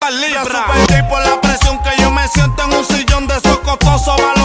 libras. Ya supe por la presión que yo me siento en un sillón de esos costosos.